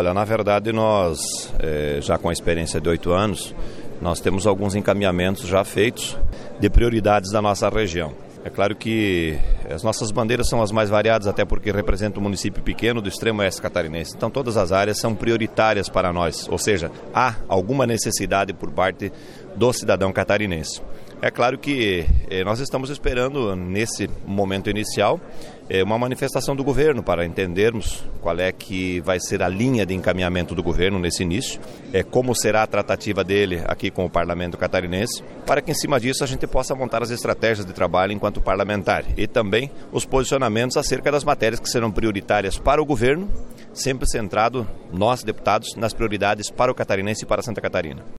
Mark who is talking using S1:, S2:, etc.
S1: Olha, na verdade nós, já com a experiência de 8 anos, nós temos alguns encaminhamentos já feitos de prioridades da nossa região. É claro que as nossas bandeiras são as mais variadas, até porque representa um município pequeno do extremo oeste catarinense. Então todas as áreas são prioritárias para nós, ou seja, há alguma necessidade por parte do cidadão catarinense. É claro que nós estamos esperando, nesse momento inicial, uma manifestação do governo para entendermos qual é que vai ser a linha de encaminhamento do governo nesse início, como será a tratativa dele aqui com o Parlamento catarinense, para que em cima disso a gente possa montar as estratégias de trabalho enquanto parlamentar e também os posicionamentos acerca das matérias que serão prioritárias para o governo, sempre centrado, nós deputados, nas prioridades para o catarinense e para Santa Catarina.